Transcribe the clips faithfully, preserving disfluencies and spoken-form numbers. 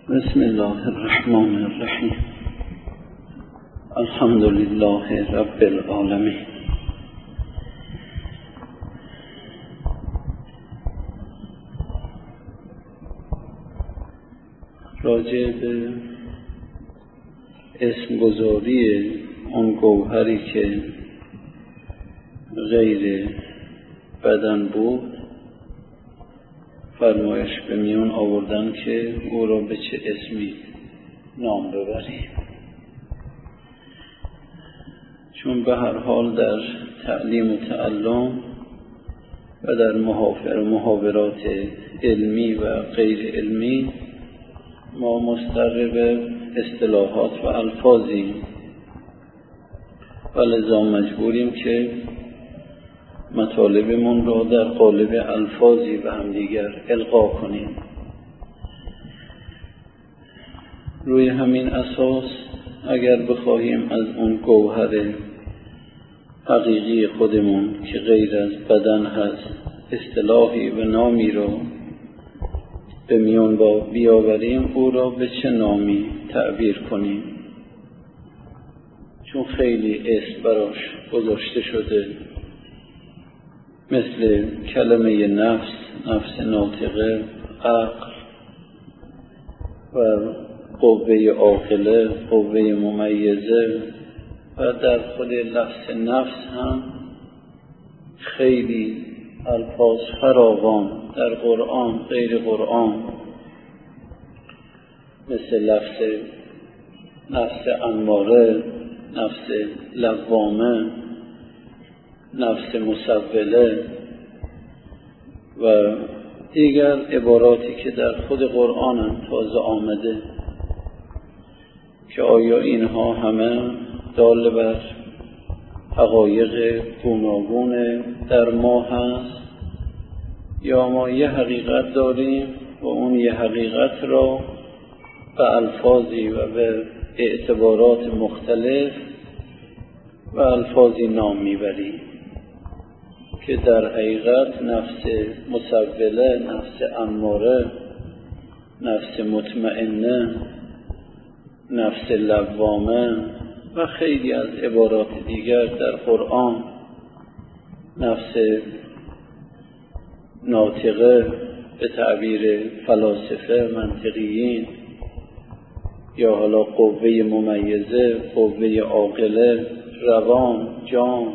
بسم الله الرحمن الرحیم. الحمد لله رب العالمین. راجع به اسم گذاری اون گوهری که غیر بدن بود فرمایش به میون آوردن که او را به چه اسمی نام ببریم، چون به هر حال در تعلیم و تعلم و در محاور محاورات علمی و غیر علمی ما مضطر به اصطلاحات و الفاظیم و لذا مجبوریم که مطالبمون را در قالب الفاظی به هم دیگر القا کنیم. روی همین اساس اگر بخواهیم از اون گوهر حقیقی خودمون که غیر از بدن هست اصطلاحی و نامی را به میان با بیاوریم، او را به چه نامی تعبیر کنیم؟ چون خیلی اسم براش گذاشته شده، مثل کلمه نفس، نفس ناطقه، عقل و قوه عاقله، قوه ممیزه، و در خود لفظ نفس هم خیلی الفاظ فراوان در قرآن غیر قرآن، مثل لفظ نفس اماره، نفس لوامه، نفس مسوله و دیگر عباراتی که در خود قرآن هم تازه آمده که آیا اینها همه دال بر حقایق گوناگون در ما هست یا ما یه حقیقت داریم و اون یه حقیقت را به الفاظی و به اعتبارات مختلف و الفاظی نام میبریم که در حقیقت نفس مسوله، نفس اماره، نفس مطمئنه، نفس لوامه و خیلی از عبارات دیگر در قرآن، نفس ناطقه به تعبیر فلاسفه منطقیین، یا حالا قوه ممیزه، قوه عاقله، روان، جان،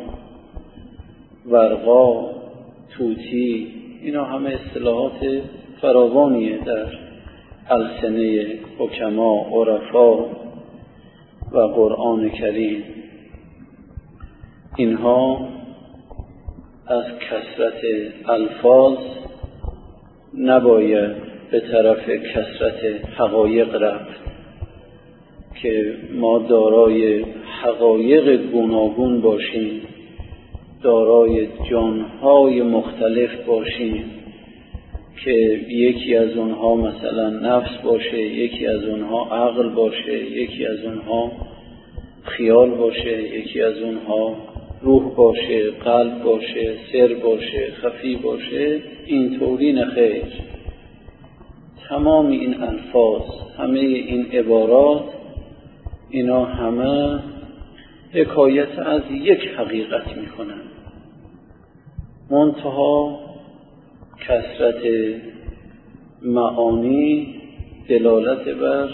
ورقا، توتی، اینا همه اصطلاحات فراوانیه در السنه حکما، عرفا و قرآن کریم. اینها از کثرت الفاظ نباید به طرف کثرت حقایق رفت که ما دارای حقایق گوناگون باشیم، دارای جانهای مختلف باشیم که یکی از اونها مثلا نفس باشه، یکی از اونها عقل باشه، یکی از اونها خیال باشه، یکی از اونها روح باشه، قلب باشه، سر باشه، خفی باشه. اینطوری نخیر. تمام این الفاظ، همه این عبارات، اینا همه حکایت از یک حقیقت میکنن، منتها کثرت معانی دلالت بر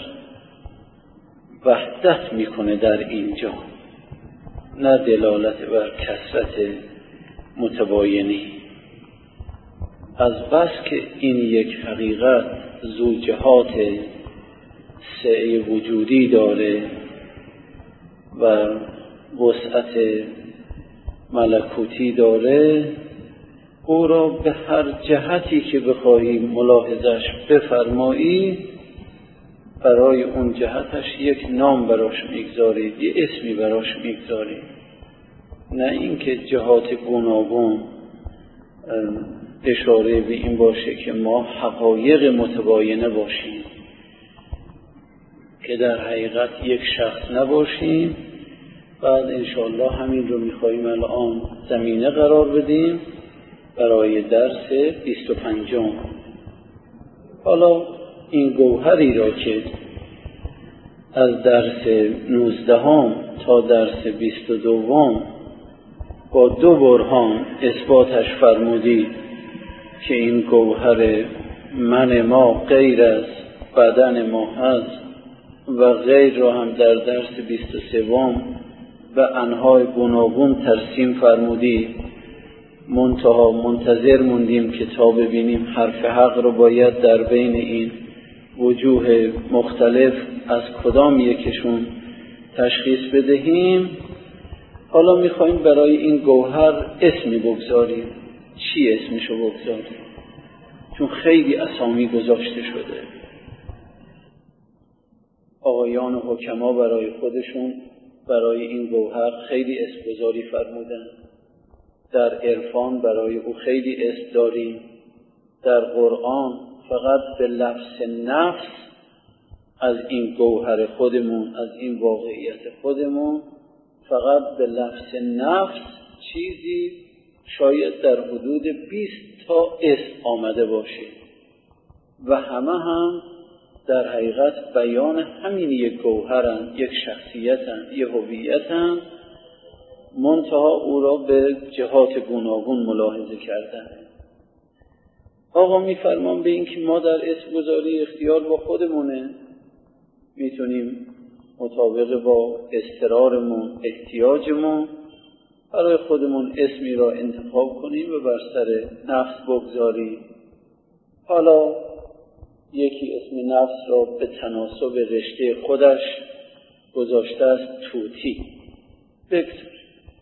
وحدت میکنه در اینجا، نه دلالت بر کثرت متباینی. از بس که این یک حقیقت ذو جهات سعی وجودی داره و وسعت ملکوتی داره، او را به هر جهتی که بخواهی ملاحظش بفرمایی برای اون جهتش یک نام براش میگذارید، یه اسمی براش میگذارید، نه اینکه جهات گوناگون اشاره به این باشه که ما حقایق متباینه باشیم، که در حقیقت یک شخص نباشیم. بعد انشاءالله همین رو میخواییم الان زمینه قرار بدیم برای درس بیست و پنجم. حالا این گوهری را که از درس نوزدهم تا درس بیست و دوم با دو برهان اثباتش فرمودی که این گوهر من ما غیر از بدن ما هست و غیر را هم در درس بیست و سوم و انواع گوناگون ترسیم فرمودی. منتها منتظر موندیم که تا ببینیم حرف حق رو باید در بین این وجوه مختلف از کدام یکشون تشخیص بدهیم. حالا میخوایم برای این گوهر اسمی بگذاریم. چی اسمشو بگذاریم؟ چون خیلی اسامی گذاشته شده. آقایان و حکما برای خودشون برای این گوهر خیلی اسم گذاری فرمودن. در عرفان برای او خیلی اسم داریم. در قرآن فقط به لفظ نفس از این گوهر خودمون، از این واقعیت خودمون، فقط به لفظ نفس چیزی شاید در حدود بیست تا اسم آمده باشه و همه هم در حقیقت بیان همین یک گوهرن، یک شخصیتن، یک هویتن، منتها او را به جهات گوناگون ملاحظه کردن. آقا میفرمان به این که ما در اسم گذاری اختیار با خودمونه، میتونیم مطابق با اضطرارمون، احتیاجمون برای خودمون اسمی را انتخاب کنیم و بر سر نفس بگذاریم. حالا یکی اسم نفس را به تناسب رشته خودش گذاشته است طوطی، بگذار.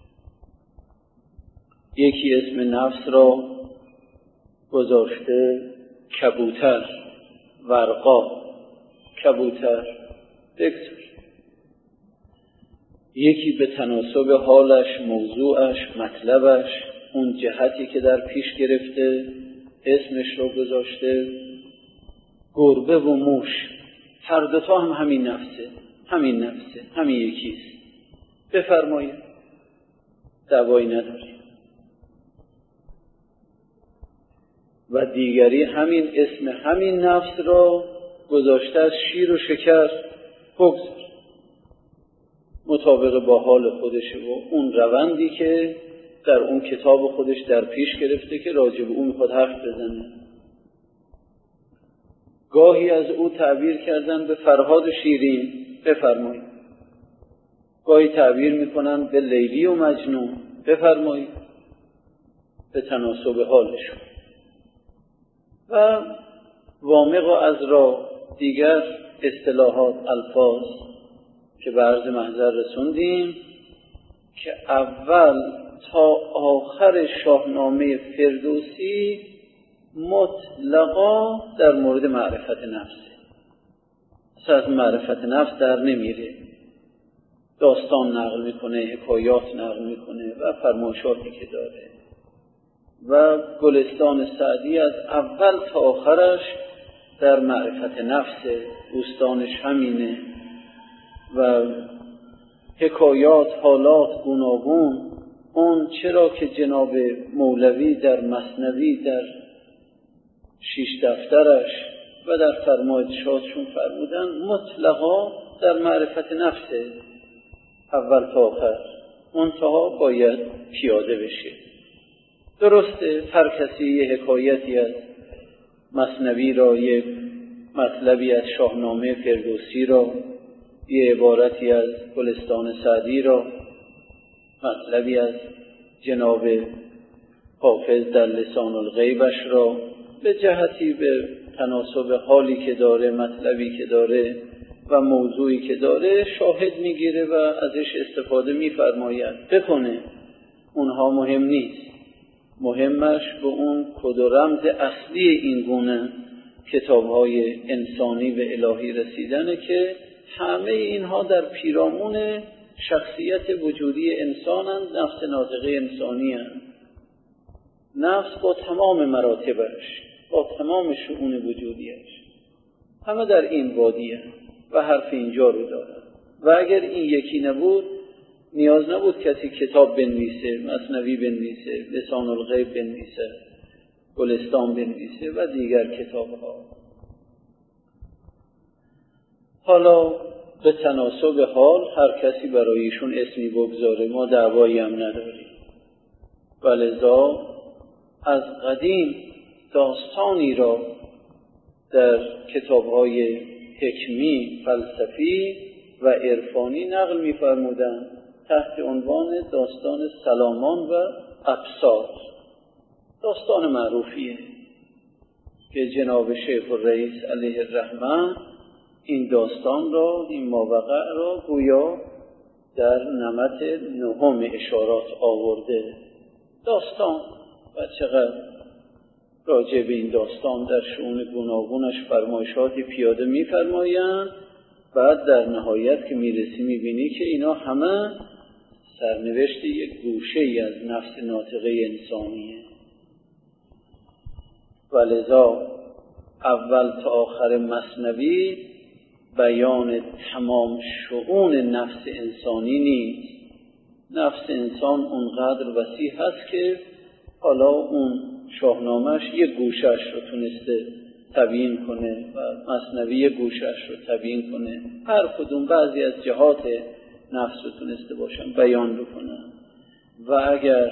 یکی اسم نفس را گذاشته کبوتر، ورقا، کبوتر، بگذار. یکی به تناسب حالش، موضوعش، مطلبش، اون جهتی که در پیش گرفته اسمش را گذاشته گربه و موش. هر دوتا هم همین نفسه، همین نفسه، همین یکیست. بفرمایید، دوایی نداری. و دیگری همین اسم همین نفس را گذاشته از شیر و شکر، بگذار. مطابق با حال خودشه و اون روندی که در اون کتاب خودش در پیش گرفته که راجع به اون میخواد حرف بزنه. گاهی از او تعبیر کردن به فرهاد و شیرین، بفرمایید. گاهی تعبیر میکنن به لیلی و مجنون، بفرمایید، به تناسب حالشون. و وامق و عذرا، دیگر اصطلاحات، الفاظ که به عرض محضر رسوندیم که اول تا آخر شاهنامه فردوسی مطلقا در مورد معرفت نفسه. از معرفت نفس در نمیره. داستان نقل میکنه، حکایات نقل میکنه و فرمایشاتی که داره. و گلستان سعدی از اول تا آخرش در معرفت نفسه، دوستانش همینه و حکایات، حالات گوناگون. اون چرا که جناب مولوی در مثنوی در شیش دفترش و در فرمایشاتشون فرمودن مطلقا در معرفت نفسه اول تا آخر، منتها باید پیاده بشه. درسته هر کسی یه حکایتی از مثنوی را، یه مطلبی از شاهنامه فردوسی را، یه عبارتی از گلستان سعدی را، مطلبی از جناب حافظ در لسان الغیبش را به جهتی به تناسب حالی که داره، مطلبی که داره و موضوعی که داره شاهد میگیره و ازش استفاده میفرماید. بکنه، اونها مهم نیست. مهمش به اون کد و رمز اصلی این گونه کتاب‌های انسانی و الهی رسیدنه که همه اینها در پیرامون شخصیت وجودی انسانند، نفس ناطقه انسانی هست. نفس با تمام مراتبش، با تمام شؤون وجودیش، همه در این وادی هست و حرف اینجا رو دارن. و اگر این یکی نبود نیاز نبود کسی کتاب بنویسه، مثنوی بنویسه، لسان الغیب بنویسه، گلستان بنویسه و دیگر کتاب ها. حالا به تناسب حال هر کسی برایشون اسمی بگذاره، ما دعوایی هم نداریم. ولذا از قدیم داستانی را در کتاب‌های حکمی، فلسفی و عرفانی نقل می‌فرمودند تحت عنوان داستان سلامان و ابسار. داستان معروفیه که جناب شیخ الرئیس علیه الرحمه این داستان را، این ماوقع را گویا در نمط نهم اشارات آورده. داستان و چقدر راجع به این داستان در شؤون گوناگونش فرمایشاتی پیاده می‌فرمایند. بعد در نهایت که میرسی میبینی که اینا همه سرنوشت یک گوشه‌ای از نفس ناطقه انسانیه. ولذا اول تا آخر مثنوی بیان تمام شؤون نفس انسانی نیست. نفس انسان اونقدر وسیع هست که حالا اون شاهنامه‌اش یک گوشه‌اش رو تونسته تبیین کنه و مثنوی یک گوشه‌اش رو تبیین کنه. هر کدوم بعضی از جهات نفس رو تونسته باشن بیان بکنن. و اگر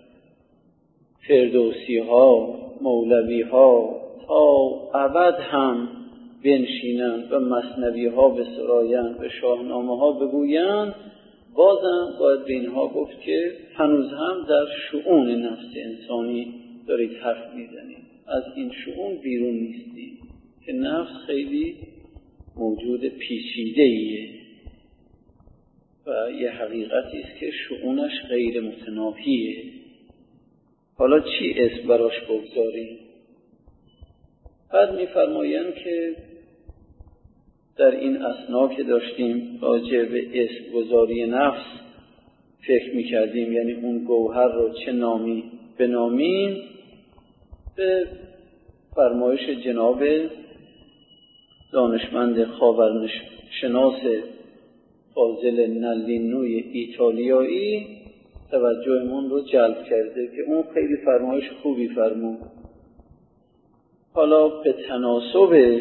فردوسی ها، مولوی ها تا ابد هم بنشینند و مثنوی ها بسرایند و شاهنامه ها بگویند، بازم باید به اینها گفت که هنوز هم در شؤون نفس انسانی دارید حرف میزنید. از این شؤون بیرون نیستید که نفس خیلی موجود پیچیده‌ایه و یه حقیقتی است که شؤونش غیر متناهیه. حالا چی اسم براش بگذاریم؟ بعد می‌فرمایند که در این اثنا که داشتیم راجع به اسم گذاری نفس فکر می‌کردیم، یعنی اون گوهر رو چه نامی بنامیم، به فرمایش جناب دانشمند خاورشناس فاضل نلینوی ایتالیایی توجهمون رو جلب کرده که اون خیلی فرمایش خوبی فرمود. حالا به تناسب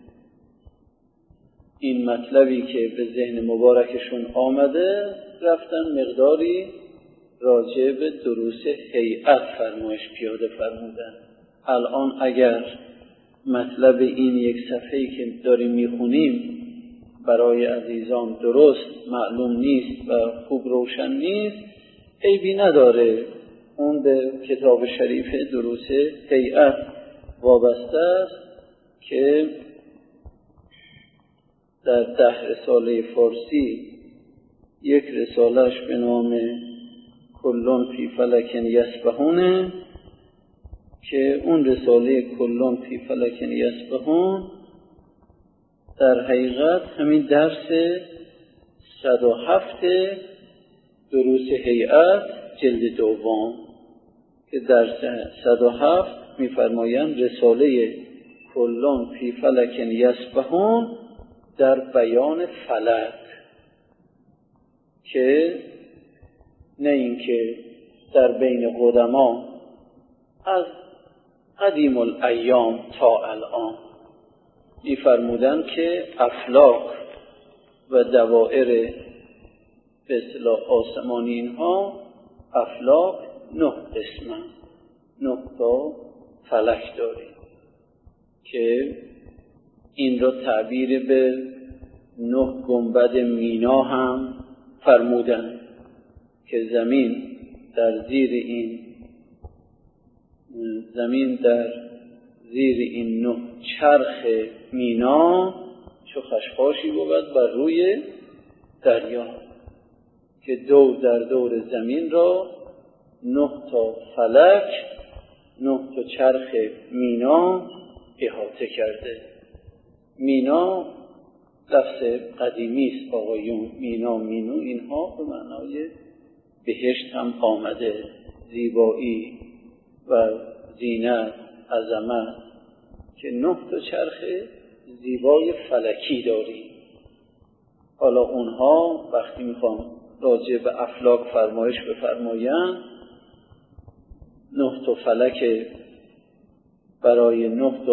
این مطلبی که به ذهن مبارکشون آمده رفتن مقداری راجع به دروس هیئت فرمایش پیاده فرمودن. الان اگر مطلب این یک صفحه‌ای که داریم میخونیم برای عزیزان درست معلوم نیست و خوب روشن نیست، عیبی نداره. اون به کتاب شریف دروس هیئت وابسته است که در ده رساله فارسی یک رسالهش به نام کلون فی فلک یسبحونه که اون رساله کلون فی فلک یسبحون در حقیقت همین درس صد و هفت دروس هیئت جلد دوم که درس صد و هفت می‌فرمایند رساله کلون فی فلک یسبحون در بیان فلک، که نه اینکه در بین قدما از قدیم الایام تا الان می‌فرمودند که افلاک و دوائر به اصطلاح آسمانی اینها افلاک نه قسمن، نه تا فلک داریم که این را تعبیر به نه گنبد مینا هم فرمودند که زمین در زیر این زمین در زیر این نه چرخ مینا چو خشخاشی بود بر روی دریا، که دور در دور زمین را نه تا فلک، نه تا چرخ مینا احاطه کرده. مینا لفظ قدیمی است آقایون، مینا مینو اینها به معنای بهشت هم آمده، زیبایی و زینت، عظمت، که نه تا چرخ زیبای فلکی داریم. حالا اونها وقتی میخوام راجع به افلاک فرمایش بفرمایند، نه تا فلک برای نه تا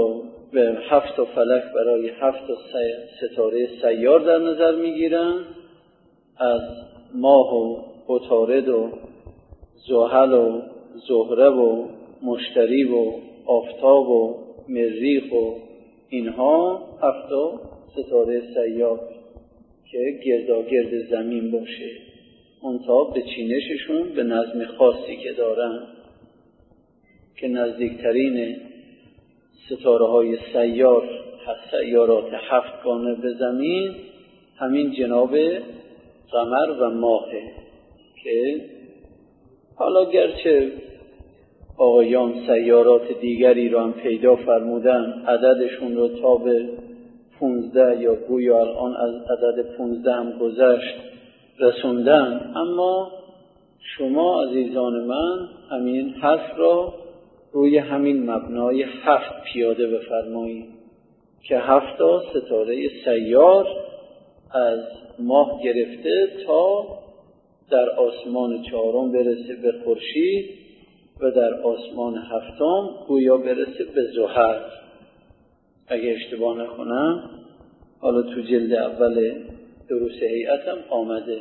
به هفت تا فلک برای هفت تا ستاره سیار در نظر میگیرن، از ماه و عطارد و زحل و زهره و مشتری و آفتاب و مریخ و اینها هفت تا ستاره سیار که گرداگرد زمین باشه، منتها به چینششون به نظم خاصی که دارن که نزدیکترین ستاره های سیار سیارات هفتگانه به زمین همین جناب قمر و ماهه که حالا گرچه آقایان سیارات دیگری رو هم پیدا فرمودن، عددشون رو تا به پونزده یا گویا الان از عدد پونزده هم گذشت رسوندن، اما شما عزیزان من همین حرف را روی همین مبنای هفت پیاده بفرمایید که هفت تا ستاره سیار از ماه گرفته تا در آسمان چهارم برسه به خورشید و در آسمان هفتم گویا برسه به زحل. اگه اشتباه نکنم حالا تو جلد اول دروس هیئت هم آمده.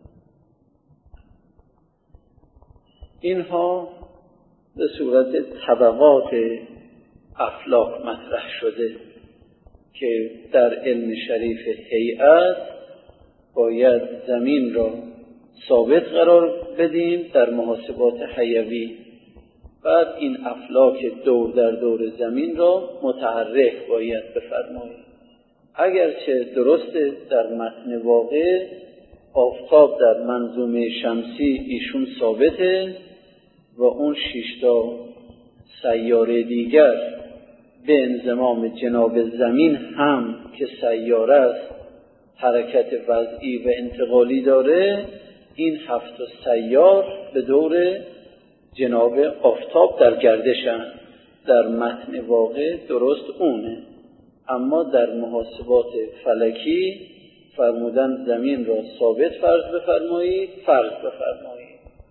اینها به صورت طبقات افلاک مطرح شده که در علم شریف هیئت باید زمین را ثابت قرار بدیم در محاسبات حیوی، بعد این افلاک دور در دور زمین را متحرک باید بفرماییم. اگرچه درسته در متن واقع آفتاب در منظومه شمسی ایشون ثابته و اون شیشتا سیاره دیگر به انضمام جناب زمین هم که سیاره است حرکت وضعی و انتقالی داره، این هفت سیار به دور جناب آفتاب در گردشن. در متن واقع درست اونه، اما در محاسبات فلکی فرمودن زمین را ثابت فرض بفرمایید فرض بفرمایید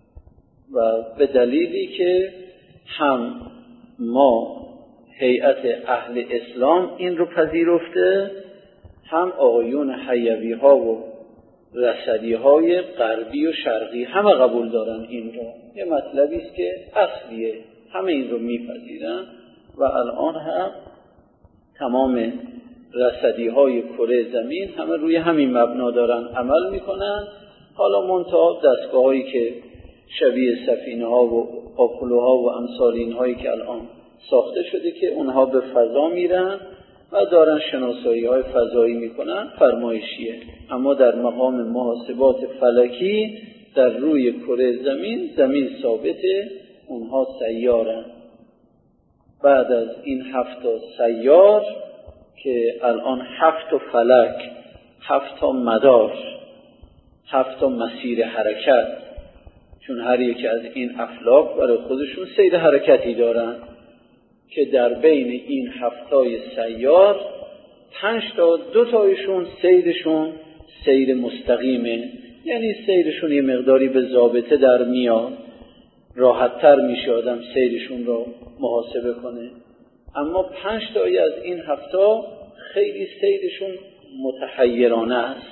و به دلیلی که هم ما هیئت اهل اسلام این رو پذیرفته، هم آقایون حیوی ها و رصدی های غربی و شرقی همه قبول دارن این رو. یه مطلبی است که اصلیه، همه این رو میپذیرن و الان هم تمام رصدی های کره زمین همه روی همین مبنا دارن عمل میکنن. حالا منتها دستگاه هایی که شبیه سفینه ها و آپولوها و امثال این هایی که الان ساخته شده که اونها به فضا میرن و دارن شناسایی های فضایی میکنن فرمایشیه، اما در مقام محاسبات فلکی در روی کره زمین زمین ثابته، اونها سیارن. بعد از این هفت تا سیار که الان هفت تا فلک، هفت تا مدار، هفت تا مسیر حرکت، چون هر یکی از این افلاک برای خودشون سیر حرکتی دارن که در بین این هفتای سیار پنج تا دو تایشون سیرشون سیر مستقیمه، یعنی سیرشون یه مقداری به ضابطه در میاد، راحت تر میشه آدم سیرشون رو محاسبه کنه. اما پنج تایی از این هفتا خیلی سیرشون متحیرانه است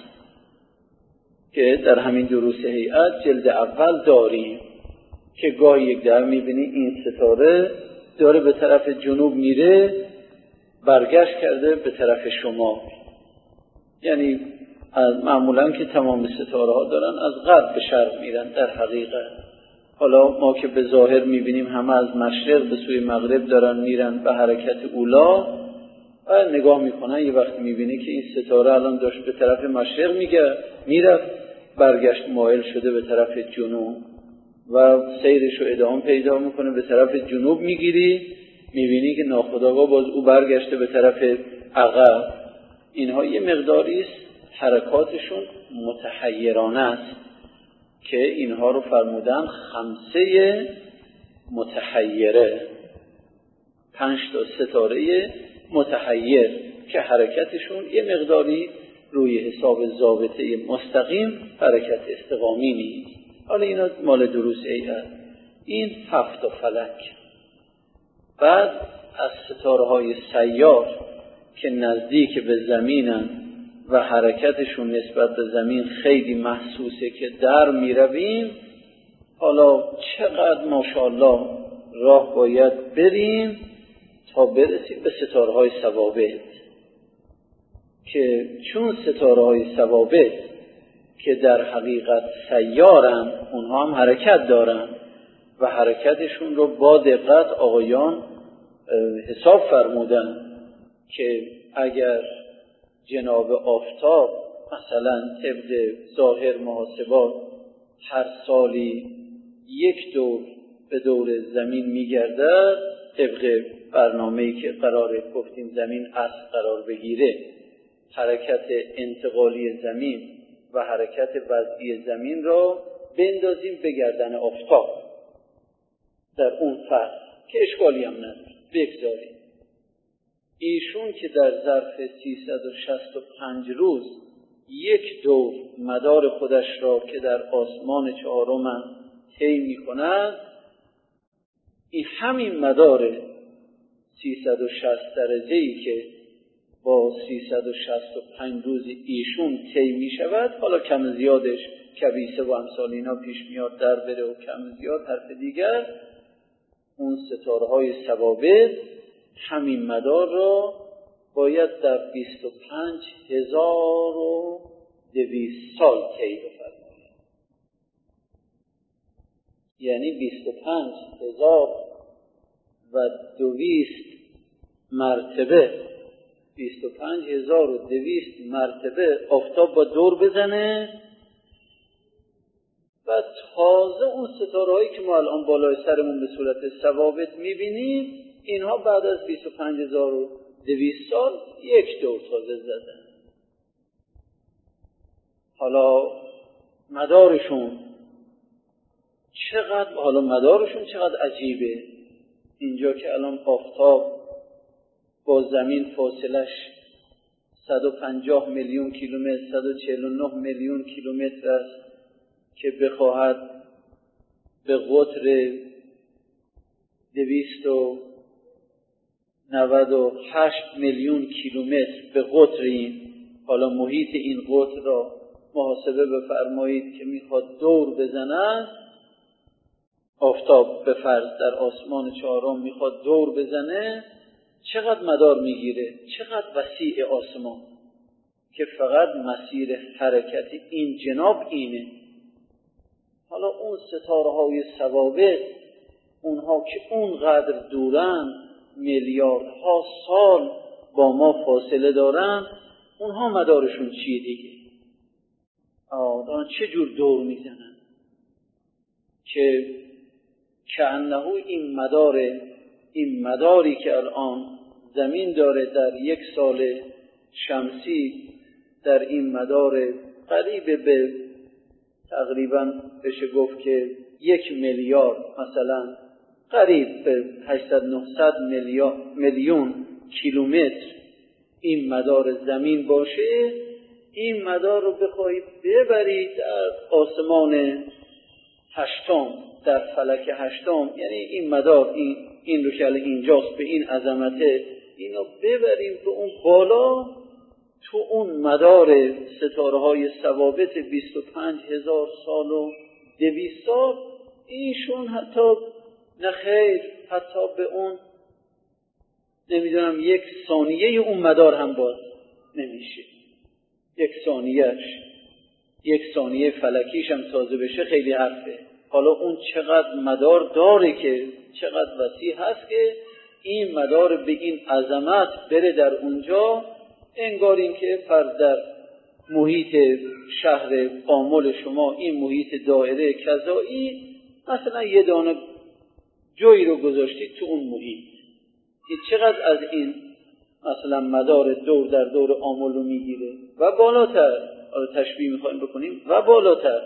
که در همین دروس هیئت جلد اول داریم که گاهی یک در میبینی این ستاره داره به طرف جنوب میره، برگشت کرده به طرف شمال، یعنی معمولا که تمام ستاره ها دارن از غرب به شرق میرن در حقیقت. حالا ما که به ظاهر میبینیم همه از مشرق به سوی مغرب دارن میرن به حرکت اولا و نگاه میکنن، یه وقت میبینی که این ستاره الان داشت به طرف مشرق میگه میرفت، برگشت مایل شده به طرف جنوب و سیرش رو ادامه پیدا میکنه به طرف جنوب، میگیری میبینی که ناخودآگاه باز او برگشته به طرف عقب. اینها یه مقداری است حرکاتشون متحیرانه است که اینها رو فرمودن خمسه متحیره، پنج تا ستاره متحیر که حرکتشون یه مقداری روی حساب ضابطه مستقیم حرکت استقامی نیست. حالا اینا مال دروس هیئت. این هفت تا فلک. بعد از ستاره های سیار که نزدیک به زمینن و حرکتشون نسبت به زمین خیلی محسوسه که در می رویم، حالا چقدر ماشاءالله راه باید بریم تا برسیم به ستاره های ثوابت، که چون ستاره های ثوابت که در حقیقت سیارن، اونها هم حرکت دارن و حرکتشون رو با دقت آقایان حساب فرمودن که اگر جناب آفتاب مثلا طبق ظاهر محاسبات هر سالی یک دور به دور زمین میگردد، طبق برنامه‌ای که قراره گفتیم زمین اصل قرار بگیره، حرکت انتقالی زمین و حرکت وضعی زمین را بندازیم به گردن آفتاب در اون فصل که اشکالی هم نداره بگذاریم. ایشون که در ظرف سیصد و شصت و پنج روز یک دور مدار خودش را که در آسمان چهارم طی می‌کند، این همین مدار سیصد و شصت درجه‌ای که با سیصد و شصت و پنج روز ایشون طی می‌شود، حالا کم زیادش کبیسه و امثال اینا پیش میاد در بره و کم زیاد حرف دیگر، اون ستاره های ثوابت همین مدار را باید در بیست و پنج هزار و دویست سال طی بفرمایید. یعنی بیست و پنج هزار و دویست مرتبه بیست و پنج هزار و دویست مرتبه آفتاب با دور بزنه و تازه اون ستاره هایی که ما الان بالای سرمون به صورت ثوابت میبینیم، اینها بعد از بیست و پنج هزار و دویست سال یک دور تازه زدن. حالا مدارشون چقدر حالا مدارشون چقدر عجیبه. اینجا که الان آفتاب با زمین فاصلش صد و پنجاه میلیون کیلومتر، صد و چهل و نه میلیون کیلومتر است که بخواهد به قطر دویست و نود و هشت میلیون کیلومتر به قطر این، حالا محیط این قطر را محاسبه بفرمایید که میخواد دور بزنه، آفتاب به فرض در آسمان چهارم میخواد دور بزنه، چقدر مدار میگیره، چقدر وسیع آسمان که فقط مسیر حرکت این جناب اینه. حالا اون ستاره های ثوابت، اونها که اونقدر دورن، میلیاردها سال با ما فاصله دارن، اونها مدارشون چیه دیگه؟ آه دارن چه جور دور میزنن که کأنه این مدار این مداری که الان زمین داره در یک سال شمسی، در این مدار قریب به تقریبا بشه گفت که یک میلیارد، مثلا قریب به هشتصد نهصد میلیون کیلومتر این مدار زمین باشه، این مدار رو بخواهید ببرید در آسمان هشتم، در فلک هشتم، یعنی این مدار این, این رو که اینجاست به این عظمته، اینو ببریم به اون بالا، تو اون مدار ستاره های ثوابت بیست و پنج هزار سال و دویست سال، ایشون حتی نخیر حتی به اون نمیدونم یک ثانیه اون مدار هم باز نمیشه. یک ثانیهش یک ثانیه فلکیش هم تازه بشه خیلی حرفه. حالا اون چقدر مدار داره که چقدر وسیع هست که این مدار به این عظمت بره در اونجا، انگار این که فرض در محیط شهر آمل شما این محیط دایره کذایی، مثلا یه دانه جوی رو گذاشتید تو اون محیط، این چقدر از این مثلا مدار دور در دور آمل رو میگیره و بالاتر، حالا تشبیه میخوایم بکنیم و بالاتر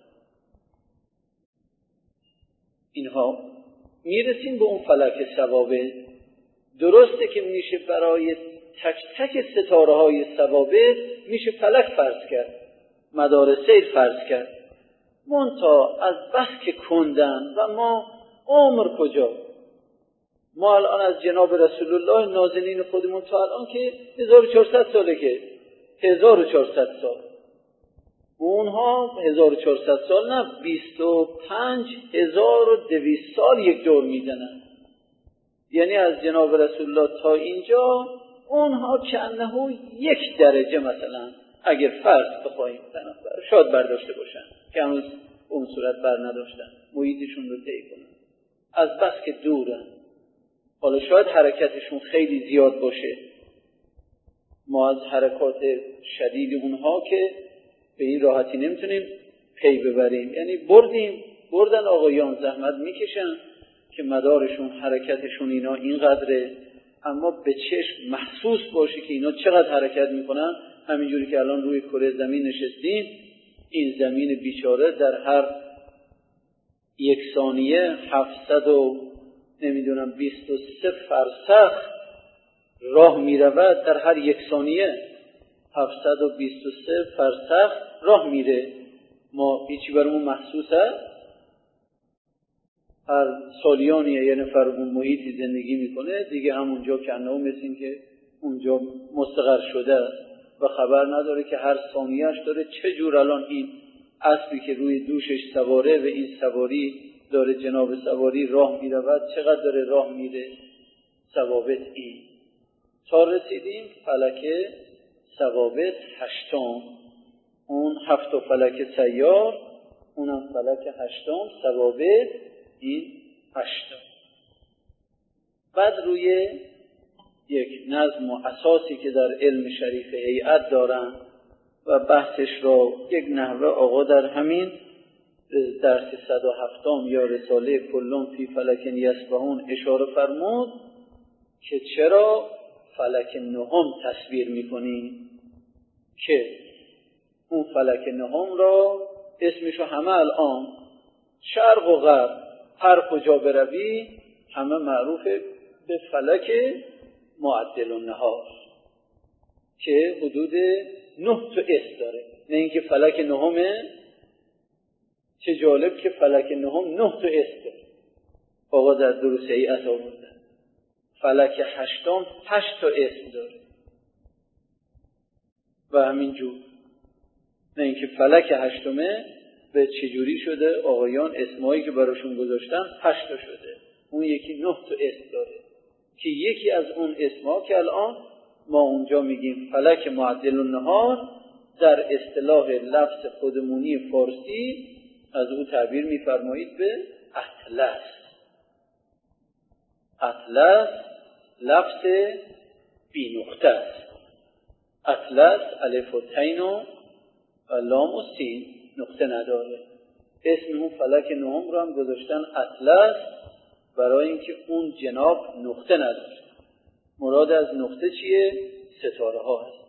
اینها میرسیم به اون فلک ثوابت. درسته که میشه برای تک تک ستاره های ثوابت میشه فلک فرض کرد، مدار سیر فرض کرد، منتها از بس که کندن و ما عمر کجا ما الان از جناب رسول الله نازنین خودمون تا الان که هزار و چهارصد ساله، که هزار و چهارصد سال، اونها هزار و چهارصد سال نه، بیست و پنج هزار و دویست سال یک دور میزنن. یعنی از جناب رسول الله تا اینجا اونها کنه یک درجه مثلا اگر فرض بخواهیم شاید برداشته باشن که هنوز اون صورت بر نداشتن محیطشون رو طی کنن، از بس که دورن. حالا شاید حرکتشون خیلی زیاد باشه، ما از حرکات شدید اونها که به این راحتی نمیتونیم پی ببریم. یعنی بردیم بردن آقایان زحمت میکشن که مدارشون حرکتشون اینا اینقدره، اما به چشم محسوس باشه که اینا چقدر حرکت میکنن. همینجوری که الان روی کره زمین نشستیم، این زمین بیچاره در هر یک ثانیه هفتصد و نمیدونم بیست و سه فرسخ راه میرود. در هر یک ثانیه هفتصد و بیست و سه فرسخ راه میره. ما هیچی برامون محسوس هست؟ هر سالیانی یه نفر اون محیطی زندگی میکنه دیگه، همونجا کنه و مثل این که اونجا مستقر شده است و خبر نداره که هر ثانیهش داره چه جور الان این اسبی که روی دوشش سواره و این سواری داره جناب سواری راه میرود چقدر داره راه میره. ثوابت این تا رسیدیم فلک ثوابت هشتم، اون هفت و فلک سیار، اونم فلک هشتم، ثوابت این هشتم. بعد روی یک نظم و اساسی که در علم شریف هیئت دارن و بحثش را یک نحوه آقا در همین درس صد و هفتم یا رساله کلون فی فلک یسبحون اشاره فرمود که چرا فلک نهم تصویر میکنیم، که اون فلک نهم را اسمشو همه الان شرق و غرب هر کجا بروی همه معروفه به فلک معدل النهار که حدود نه تا اس داره. نه اینکه فلک نهمه، چه جالب که فلک نهم نه تا اس داره. آقا در دروس هیئت آورده. فلک هشتم هشت تا اس داره و همینجور. نه اینکه فلک هشتمه به چجوری شده آقایان اسمایی که براشون گذاشتن هشت تا شده، اون یکی نه تا اس داره که یکی از اون اسما که الان ما اونجا میگیم فلک معدل النهار، در اصطلاح لفظ خودمونی فارسی از او تعبیر میفرمایید به اطلس. اطلس لفظ بی نقطه است. اطلس الف و تین و لام و سین نقطه نداره. اسم اون فلک نهم رو هم گذاشتن اطلس برای اینکه اون جناب نقطه نداره. مراد از نقطه چیه؟ ستاره ها هست.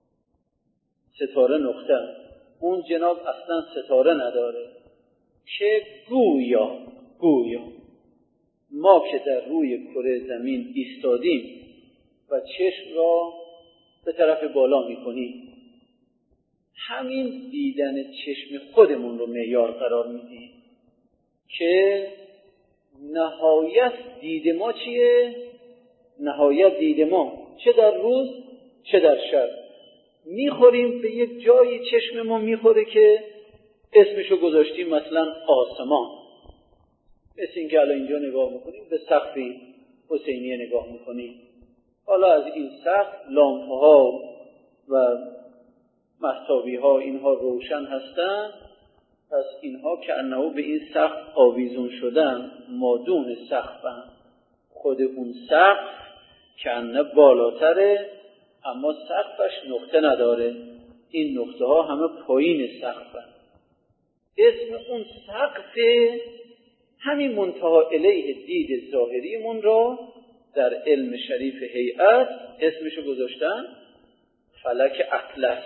ستاره نقطه هست. اون جناب اصلا ستاره نداره که گویا گویا ما که در روی کره زمین ایستادیم و چشم را به طرف بالا میکنیم، همین دیدن چشم خودمون رو معیار قرار میدیم که نهایت دید ما چیه؟ نهایت دید ما چه در روز چه در شب میخوریم به یک جایی، چشم ما میخوره که اسمشو گذاشتیم مثلا آسمان. مثل این که الان اینجا نگاه میکنیم به سقف حسینیه نگاه میکنیم، حالا از این سقف لامپه ها و مهتابی ها اینها روشن هستن، پس اینها که انه به این سقف آویزون شدن مادون سقفن. خود اون سقف که انه بالاتره اما سقفش نقطه نداره، این نقطه ها همه پایین سقفن. اسم اون سقف همین منتها الیه دید ظاهریمون را در علم شریف هیئت اسمشو گذاشتن فلک اطلس،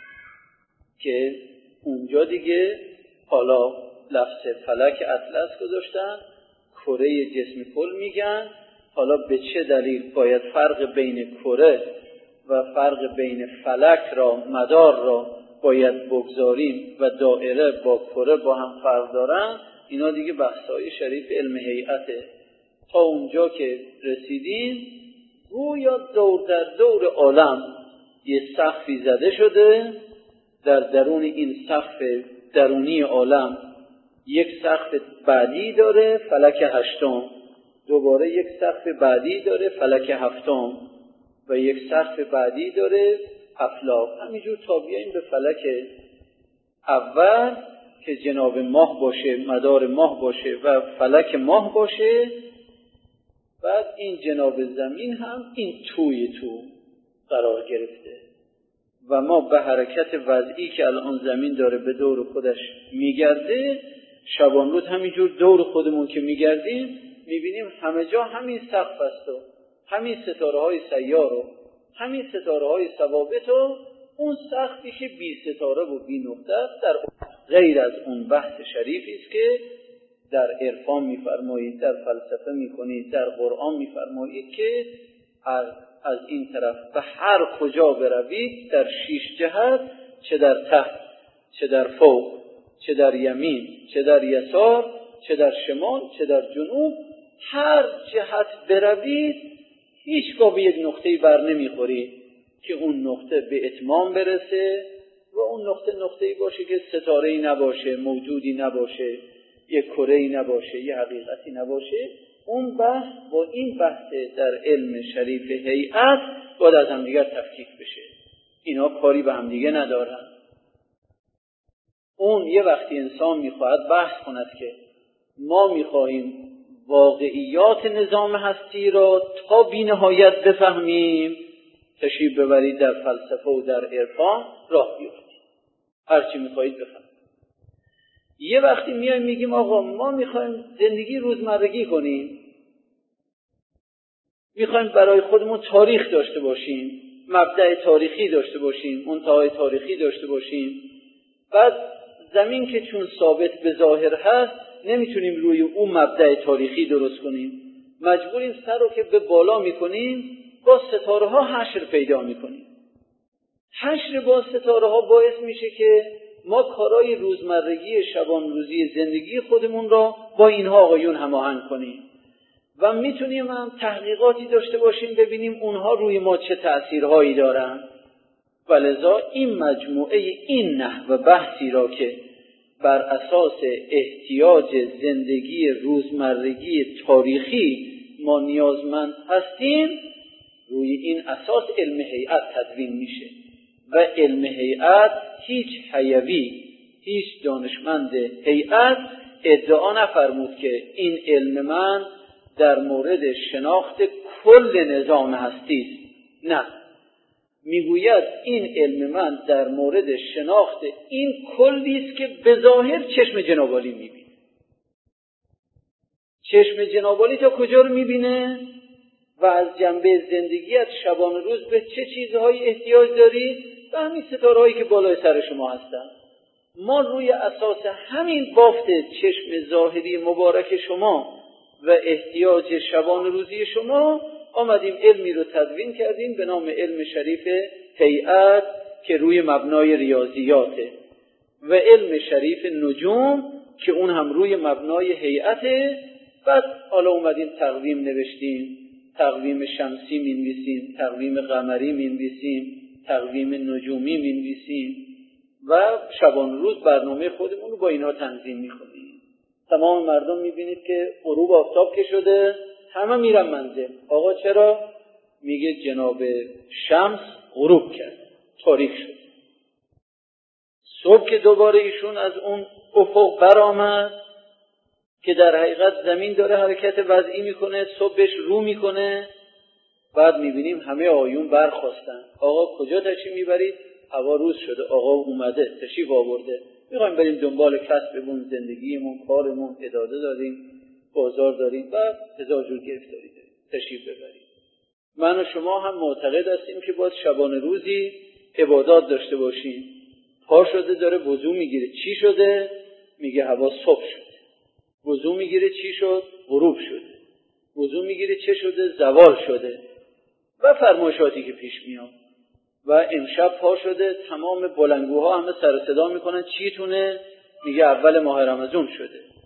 که اونجا دیگه حالا لفظ فلک اطلس گذاشتن، کره جسم کل میگن. حالا به چه دلیل باید فرق بین کره و فرق بین فلک را، مدار را باید بگذاریم و دایره با کره با هم فرق دارن، اینا دیگه بحثای شریف علم هیئته. تا اونجا که رسیدیم گویا دور در دور عالم یه سقفی زده شده، در درون این سقف درونی عالم یک سقف بعدی داره، فلک هشتم، دوباره یک سقف بعدی داره، فلک هفتم، و یک سقف بعدی داره، افلاک. همینجور تا بیاییم به فلک اول که جناب ماه باشه، مدار ماه باشه و فلک ماه باشه. بعد این جناب زمین هم این توی تو قرار گرفته و ما به حرکت وضعی که الان زمین داره به دور خودش میگرده، شبان روز همینجور دور خودمون که میگردیم میبینیم همه جا همین سقف است و همین ستاره های سیار و همین ستاره های ثوابت و اون سقفی که بی ستاره و بی نقطه است، در غیر از اون بحث شریفی است که در عرفان میفرمایید، در فلسفه میکنید، در قرآن میفرمایید که از, از این طرف به هر کجا بروید در شش جهت، چه در تحت، چه در فوق، چه در یمین، چه در یسار، چه در شمال، چه در جنوب، هر جهت بروید هیچگاه به یک نقطه‌ای بر نمیخورید که اون نقطه به اتمام برسه و اون نقطه نقطه‌ای باشه که ستاره‌ای نباشه، موجودی نباشه، یک کره‌ای نباشه، یک حقیقتی نباشه. اون بحث با این بحث در علم شریف هیئت باید از هم دیگر تفکیک بشه. اینا کاری به هم دیگه ندارن. اون یه وقتی انسان میخواهد بحث کند که ما میخواهیم واقعیات نظام هستی را تا بی نهایت بفهمیم، تشریف ببرید در فلسفه و در عرفان راه بیفتید، هرچی میخواهید بفهمید. یه وقتی میایم میگیم آقا ما میخوایم زندگی روزمرگی کنیم، میخوایم برای خودمون تاریخ داشته باشیم، مبدأ تاریخی داشته باشیم، منتهای تاریخی داشته باشیم. بعد زمین که چون ثابت به ظاهر هست نمیتونیم روی اون مبدأ تاریخی درست کنیم، مجبوریم سر رو که به بالا میکنیم با ستاره ها حشر پیدا میکنیم. حشر با ستاره ها باعث میشه که ما کارهای روزمرگی شبان روزی زندگی خودمون را با اینها آقایون هماهنگ کنیم و میتونیم هم تحقیقاتی داشته باشیم ببینیم اونها روی ما چه تأثیرهایی دارن. ولذا این مجموعه این نحو بحثی را که بر اساس احتیاج زندگی روزمرگی تاریخی ما نیازمند هستیم، روی این اساس علم هیئت تدوین میشه و علم هیئت هیچ حیوی، هیچ دانشمند هیئت ادعا نفرمود که این علم من در مورد شناخت کل نظام هستی است. نه، میگوید این علم من در مورد شناخت این کلی است که به ظاهر چشم جناب عالی میبینه. چشم جناب عالی تا کجا رو میبینه و از جنبه زندگیت شبان روز به چه چیزهایی احتیاج داری؟ به همین ستارهایی که بالای سر شما هستن. ما روی اساس همین بافت چشم ظاهری مبارک شما و احتیاج شبان روزی شما آمدیم علمی رو تدوین کردیم به نام علم شریف هیئت که روی مبنای ریاضیاته و علم شریف نجوم که اون هم روی مبنای هیئته. بعد حالا اومدیم تقویم نوشتیم، تقویم شمسی مینویسیم، تقویم قمری مینویسیم، تقویم نجومی مینویسیم و شبان روز برنامه خودمون رو با اینها تنظیم میکنیم. تمام مردم میبینید که غروب آفتاب که شده همه میرن منزل. آقا چرا؟ میگه جناب شمس غروب کرد، تاریک شد. صبح که دوباره ایشون از اون افق برآمد که در حقیقت زمین داره حرکت وضعی میکنه، صبحش رو میکنه، بعد میبینیم همه آیون برخواستن. آقا کجا تشریف میبرید؟ هوا روز شده، آقا اومده، تشریف آورده، میخوایم بریم دنبال کسبمون، زندگیمون، کارمون، اداره داریم، بازار داریم و هزار جور گرفتاری داریم، تشریف ببریم. من و شما هم معتقد هستیم که باید شبانه روزی عبادات داشته باشیم. پا شده داره وضو میگیره، چی شده؟ میگه هوا صبح شده. وضو میگیره، چی شد؟ غروب شده. وضو میگیره، چه شده؟ زوال شده. و فرمایشاتی که پیش میاد. و امشب پا شده تمام بلنگوها همه سر صدا میکنن چیتونه؟ میگه اول ماه رمضان شده.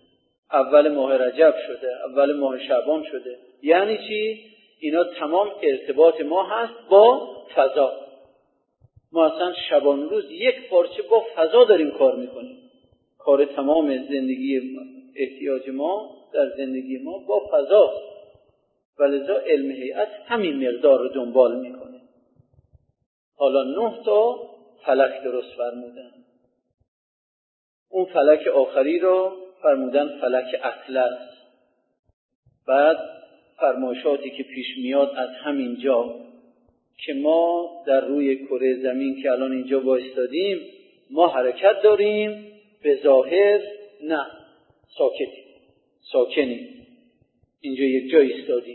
اول ماه رجب شده، اول ماه شعبان شده. یعنی چی؟ اینا تمام ارتباط ما هست با فضا. ما اصلا شبان روز یک پارچه با فضا داریم کار میکنیم. کار تمام زندگی احتیاج ما در زندگی ما با فضا، ولذا علم هیئت همین مقدار رو دنبال میکنه. حالا نه تا فلک درست فرمودن. اون فلک آخری رو فرمودن فلک اطلس. بعد فرمایشاتی که پیش میاد از همین جا که ما در روی کره زمین که الان اینجا بایستادیم ما حرکت داریم، به ظاهر نه، ساکتیم، ساکنیم، اینجا یک جا ایستادیم.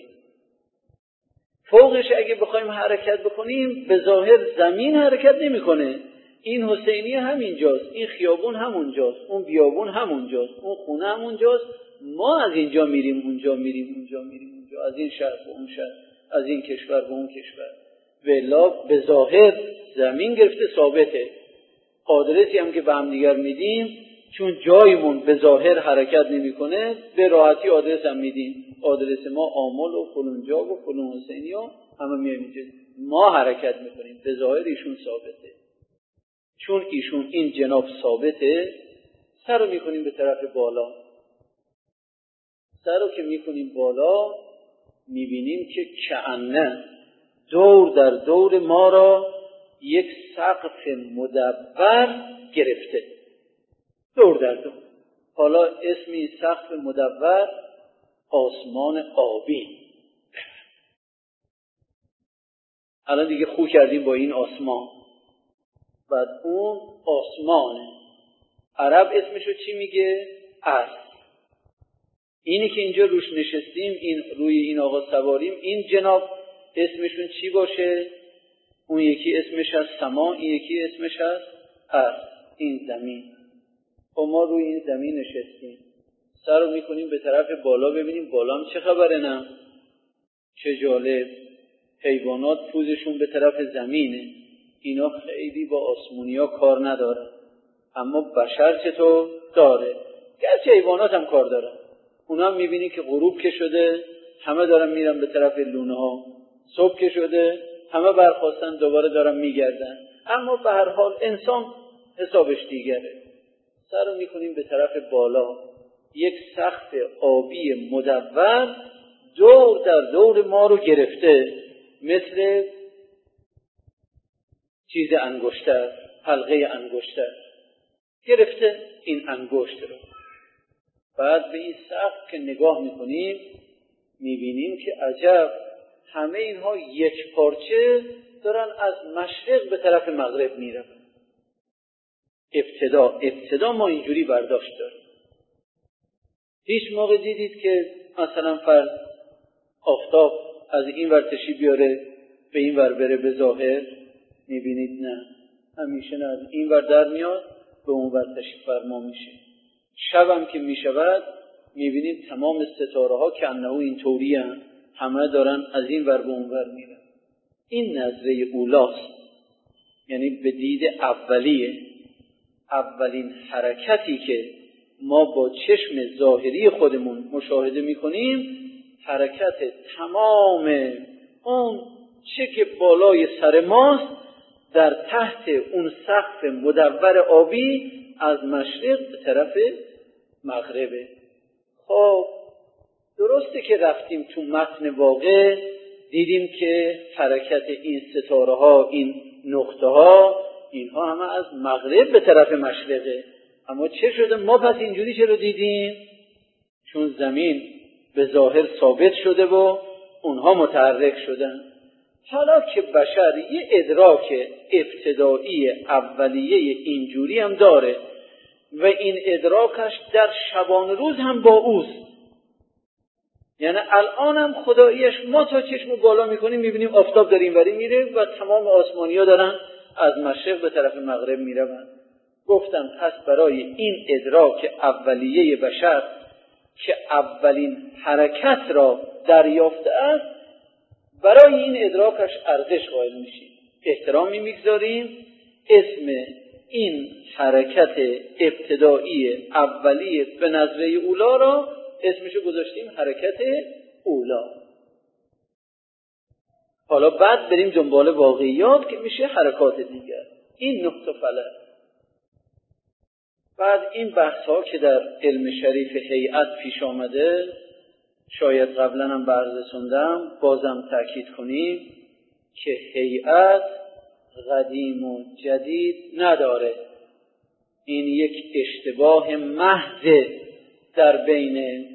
فوقش اگه بخوایم حرکت بکنیم به ظاهر زمین حرکت نمیکنه. این حسینی همینجاست، این خیابون همونجاست، اون بیابون همونجاست، اون خونه همونجاست. ما از اینجا میریم اونجا، میریم اونجا، میریم اونجا، از این شهر به اون شهر، از این کشور به اون کشور. ولا به ظاهر زمین گرفته ثابته. آدرسی هم که به هم دیگر میدیم چون جایمون به ظاهر حرکت نمیکنه به راحتی آدرس هم میدیم. آدرس ما آمل و فلان جا و فلان حسینی و همه میایم. ما حرکت میکنیم، به ظاهر ایشون ثابته. چون ایشون این جناب ثابته، سر رو میکنیم به طرف بالا. سر رو که میکنیم بالا میبینیم که کأنه دور در دور ما را یک سقف مدور گرفته، دور در دور. حالا اسمی سقف مدور آسمان آبی. الان دیگه خو کردیم با این آسمان. بعد اون آسمانه. عرب اسمشو چی میگه؟ اصل. اینی که اینجا روش نشستیم، این روی این آقا سواریم، این جناب اسمشون چی باشه؟ اون یکی اسمش از سما، این یکی اسمش از اصل. این زمین. و ما روی این زمین نشستیم، سر رو میکنیم به طرف بالا ببینیم بالا هم چه خبره. نه چه جالب، حیوانات پوزشون به طرف زمینه. اینا خیلی با آسمونیا کار ندارن، اما بشر چطور داره؟ گرچه حیوانات هم کار دارن. اونا هم میبینی که غروب که شده همه دارن میرن به طرف لونه ها، صبح که شده همه برخواستن دوباره دارن میگردن. اما به هر حال انسان حسابش دیگره. سر رو میکنیم به طرف بالا، یک سقف آبی مدور دور در دور ما رو گرفته، مثل چیز انگشتر، حلقه انگشتر گرفته این انگشت رو. بعد به این سقف که نگاه میکنیم میبینیم که عجب، همه اینها یک پارچه دارن از مشرق به طرف مغرب میرن. ابتدا ابتدا ما اینجوری برداشت داریم. هیچ موقع دیدید که مثلا فرض آفتاب از این ور تشی بیاره به این ور بره به ظاهر؟ میبینید نه، همیشه نه، از این ور در میاد به اون ور تشی فرما میشه. شب هم که میشود میبینید تمام ستاره ها که انهو این طوری هم همه دارن از این ور به اون ور میرن. این نظره اولاست، یعنی به دید اولیه. اولین حرکتی که ما با چشم ظاهری خودمون مشاهده میکنیم حرکت تمام اون چه که بالای سر ماست در تحت اون سقف مدور آبی از مشرق به طرف مغربه. خب درسته که رفتیم تو متن واقع دیدیم که حرکت این ستاره ها، این نقطه ها، اینها همه از مغرب به طرف مشرقه. اما چه شده ما پس اینجوری چرا دیدیم؟ چون زمین به ظاهر ثابت شده و اونها متحرک شدن. حالا که بشر یه ادراک ابتدایی اولیه اینجوری هم داره و این ادراکش در شبان روز هم با اوست. یعنی الان هم خداییش ما تا چشم بالا میکنیم میبینیم آفتاب داره اینوری میره و تمام آسمانیا دارن از مشرق به طرف مغرب میروند. گفتم پس برای این ادراک اولیه بشر که اولین حرکت را دریافته است، برای این ادراکش ارزش قائل میشیم، احترامی میگذاریم، اسم این حرکت ابتدایی اولیه به نظره اولا را اسمشو گذاشتیم حرکت اولا. حالا بعد بریم دنبال واقعیات که میشه حرکات دیگر. این نقطه فلک. بعد این بحث ها که در علم شریف هیئت پیش آمده، شاید قبلا هم بررسوندم، بازم تأکید کنیم که هیئت قدیم و جدید نداره. این یک اشتباه محض در بین